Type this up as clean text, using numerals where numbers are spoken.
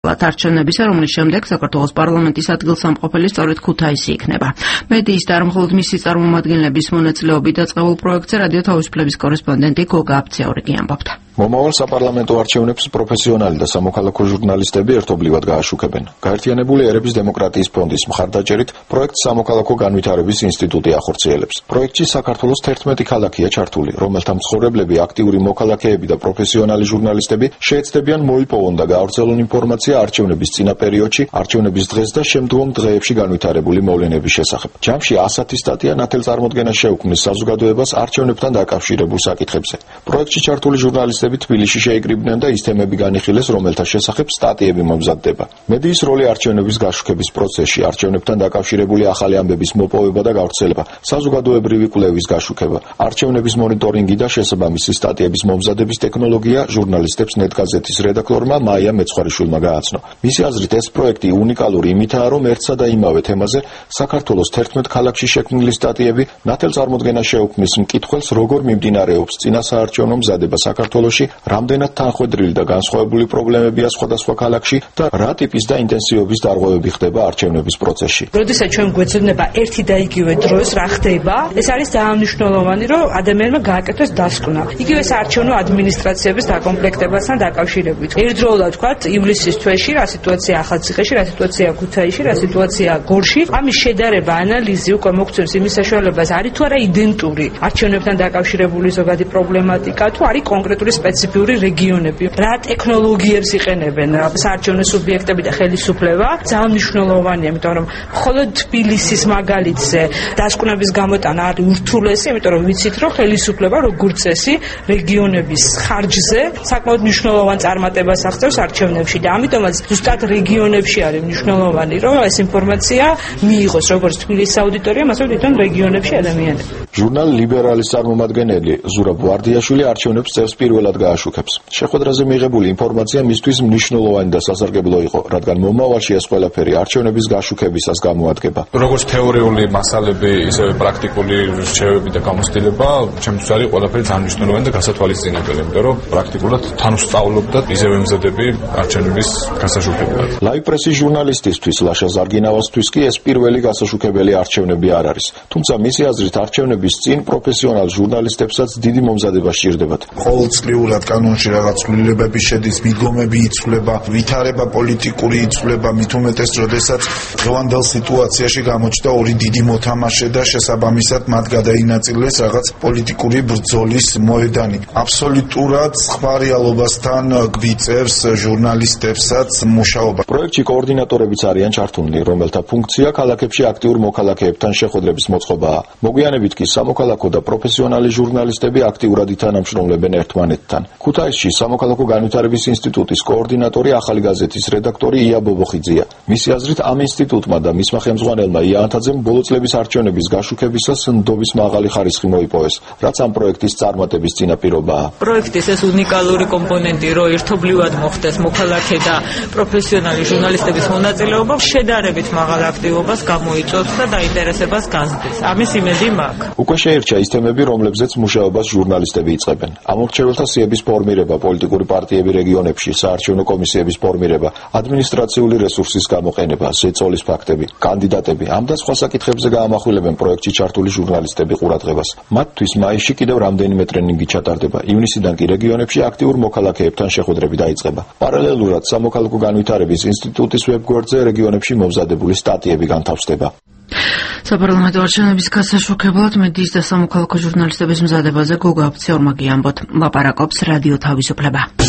არჩევნებისა, რომლის შემდეგ საქართველოს პარლამენტის ადგილსამყოფელი სწორედ ქუთაისი იქნება. მედიის და არ მხოლოდ მისი წარმომადგენლების მონაწილეობით დაწყებულ პროექტზე რადიო თავისუფლების კორესპონდენტი გოგა აფცეორიგი ამბობდა. მომავალ საპარლამენტო არჩევნებს პროფესიონალი და სამოქალაქო ჟურნალისტები ერთობლივად გააშუქებენ. გაერთიანებული ერების დემოკრატიის ფონდის მხარდაჭერით პროექტს სამოქალაქო განვითარების ინსტიტუტი ახორციელებს. პროექტში საქართველოს 11 ქალაქია ჩართული, რომელთა მცხოვრებლები, აქტიური მოქალაქეები და პროფესიონალი ჟურნალისტები შეეცდებიან მოიპოვონ და გაავრცელონ ინფორმაცია არჩევნების წინა პერიოდში, არჩევნების დღეს და შემდგომ დღეებში განვითარებული მოვლენების შესახებ. ჯამში 100 სტატია ნათელწარმოდგენა შეუქმნის საზოგადოებას არჩევნებთან დაკავშირებულ საკითხებზე. პროექტში ჩართული ჟურნალისტები თბილისში შეიკრიბნენ და ის თემები განიხილეს, რომელთა შესახებ სტატიები მომზადდება. მედიის როლი არჩევნების გაშუქების პროცესში, არჩევნებთან დაკავშირებული ახალი ამბების მოპოვება და გავრცელება, საზოგადოებრივი კვლევის გაშუქება, არჩევნების მონიტორინგი და შესაბამისი სტატიების მომზადების ტექნოლოგია ჟურნალისტებს ნეტგაზეთის რედაქტორმა მაია მეცხვარიშვილმა გააცნო. მისი აზრით, ეს პროექტი უნიკალური იმითაა, რომ ერთსა და იმავე თემაზე საქართველოს 11 ქალაქში შექმნილი სტატიები ნათელწარმოდგენა შეუქმნის მკითხველს, როგორ მიმდინარეობს წინასაარჩევნო მზადება საქართველოში, რამდენად თანხვედრილი და განსხვავებული პრობლემებია სხვადასხვა ქალაქში და რა ტიპის და ინტენსივობის დარღვევები ხდება არჩევნების პროცესში. როდესაც ჩვენ გვეცოდება ერთი და იგივე დროს რა ხდება, ეს არის ძალიან მნიშვნელოვანი, რომ ადამიანმა გააკეთოს დასკვნა. იგივე საარჩევნო ადმინისტრაციების დაკომპლექტებასთან დაკავშირებით. ერთდროულად ვთქვათ, ივლისის თვეში რა სიტუაცია ახალციხეში, რა სიტუაცია ქუთაისში, რა სიტუაცია გორში, ამის შედარება, ანალიზი უკვე მოგცემს იმის საშუალებას, არის თუ არა იდენტური არჩევნებთან დაკავშირებული ზოგადი პრობლემატიკა, თუ არის კონკრეტული სპეციფიური რეგიონები. რა ტექნოლოგიებს იყენებენ საარჩევნო სუბიექტები და ხელისუფლება, ძალიან მნიშვნელოვანია, იმიტომ რომ მხოლოდ თბილისის მაგალითზე დასკვნების გამოტანა არის ურთულესი, იმიტომ რომ ვიცით, რომ ხელისუფლება როგორც წესი რეგიონების ხარჯზე საკმაოდ მნიშვნელოვან წარმატებას აღწევს არჩევნებში და ამიტომაც ზუსტად რეგიონებში არის მნიშვნელოვანი, რომ ეს ინფორმაცია მიიღოს როგორც თბილისის აუდიტორიამ, ასევე თვითონ რეგიონებში ადამიანები. ჟურნალ ლიბერალის წარმომადგენელი ზურაბ ვარდიაშვილი არჩევნებს წევს პირველად გააშუქებს. შეხვედრაზე მიღებული ინფორმაცია მისთვის მნიშვნელოვანი და სასარგებლო იყო, რადგან მომავალში ეს ყველაფერი არჩევნების გაშუქებისას გამოადგება. როგორც თეორიული მასალები, ისევე პრაქტიკული რჩევები და გამოცდილება, ჩემთვის არის ყველაფერი ძალიან მნიშვნელოვანი და გასათვალისწინებელი, იმიტომ რომ პრაქტიკულად თან ვსწავლობ და ისევ ემზადები არჩევნების გასაშუქებლად. ლაივ პრესის ჟურნალისტისთვის ლაშა ზარგინავასთვის კი ეს პირველი გასაშუქებელი არჩევნები არ არის. თუმცა მისი აზრით არჩევნების წინ პროფესიონალ ჟურნალისტებსაც დიდი მომზადება სჭირდებათ. ყოველწლიურად კანონში რაღაც ცვლილებები შედის, მიდგომები იცვლება, ვითარება პოლიტიკური იცვლება, მით უმეტეს, როდესაც დღევანდელ სიტუაციაში გამოჩნდა ორი დიდი მოთამაშე და შესაბამისად მათ გადაინაწილეს რაღაც პოლიტიკური ბრძოლის მოედანი. აბსოლუტურად სხვა რეალობასთან გვიწევს ჟურნალისტებსაც მუშაობა. პროექტში კოორდინატორებიც არიან ჩართულნი, რომელთა ფუნქცია ქალაქებში აქტიურ მოქალაქეებთან შეხვედრების მოწყობაა. მოგვიანებით კი სამოქალაქო და პროფესიონალი ჟურნალისტები აქტიურად ითანამშრომლებენ ერთმანეთთან. ქუთაისში სამოქალაქო განვითარების ინსტიტუტის კოორდინატორი ახალი გაზეთის რედაქტორი ია ბობოხიძეა. მისი აზრით, ამ ინსტიტუტმა და მისმა ხელმძღვანელმა ია ანთაძემ ბოლო წლების არჩევნების გაშუქებისას ნდობის მაღალი ხარისხი მოიპოვეს, რაც ამ პროექტის წარმატების წინაპირობაა. პროექტის ეს უნიკალური კომპონენტი, რომ ერთობლივად მოხდეს მოქალაქე და პროფესიონალი ჟურნალისტების მონაწილეობა, შედარებით მაღალ აქტივობას გამოიწვევს და დაინტერესებას გაზრდის. ამის იმედი მაქვს. უკვე შეირჩა ის თემები, რომლებზეც მუშაობას ჟურნალისტები იწყებენ. ამორჩეველთა სიების ფორმირება, პოლიტიკური პარტიები რეგიონებში, საარჩევნო კომისიების ფორმირება, ადმინისტრაციული რესურსის გამოყენება, ზეწოლის ფაქტები, კანდიდატები, ამ და სხვა საკითხებზე გაამახვილებენ პროექტში ჩართული ჟურნალისტები ყურადღებას. მათთვის მაისში კიდევ რამდენიმე ტრენინგი ჩატარდება. ივნისიდან კი რეგიონებში აქტიურ მოქალაქეებთან შეხვედრები დაიწყება. პარალელურად სამოქალაქო განვითარების ინსტიტუტის ვებგვერდზე რეგიონებში მომზადებული სტატიები განთავსდება. საპარლამენტო არჩევნების გასაშუქებლად მედიის და სამოქალაქო ჟურნალისტების მზადებაზე გოგა აფცეორიგი ამბობთ. ლაპარაკობს რადიო თავისუფლება.